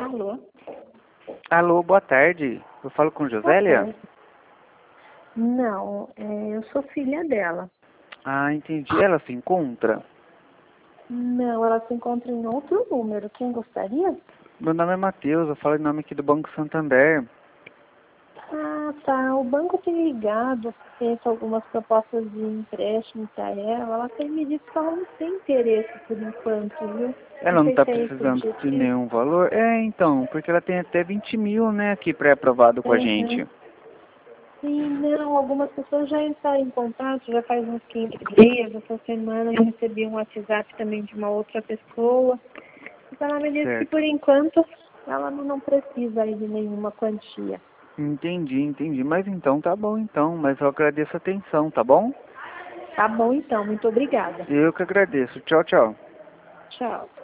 Alô? Alô, boa tarde. Eu falo com Boa Josélia? tarde. Não, eu sou filha dela. Ah, entendi. Ela se encontra? Não, ela se encontra em outro número. Quem gostaria? Meu nome é Matheus, eu falo em nome aqui do Banco Santander. Ah, tá. O banco tem ligado, feito algumas propostas de empréstimo para ela. Ela tem me dito que ela não tem interesse por enquanto, viu? Não Ela não sei tá se é esse o precisando de objetivo. nenhum valor? É, então, porque ela tem até 20 mil, né, aqui pré-aprovado com a Uhum. gente. Sim, não, algumas pessoas já entraram em contato, já faz uns 15 dias, essa semana eu recebi um WhatsApp também de uma outra pessoa. Então ela me disse que Certo. por enquanto ela não precisa aí de nenhuma quantia. Entendi. Mas então tá bom então, mas eu agradeço a atenção, tá bom? Tá bom então, muito obrigada. Eu que agradeço. Tchau, tchau. Tchau.